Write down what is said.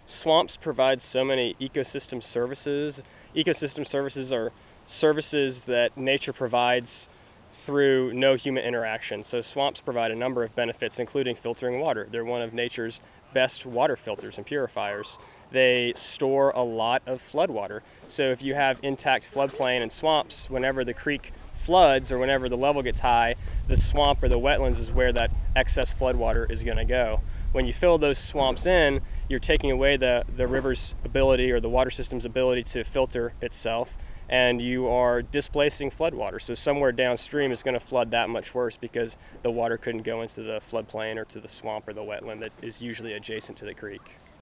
swamps provide so many ecosystem services. Ecosystem services are services that nature provides through no human interaction. So swamps provide a number of benefits, including filtering water. They're one of nature's best water filters and purifiers. They store a lot of floodwater. So if you have intact floodplain and swamps, whenever the creek floods or whenever the level gets high, the swamp or the wetlands is where that excess floodwater is going to go. When you fill those swamps in, you're taking away the river's ability or the water system's ability to filter itself, and you are displacing floodwater. So somewhere downstream is going to flood that much worse because the water couldn't go into the floodplain or to the swamp or the wetland that is usually adjacent to the creek.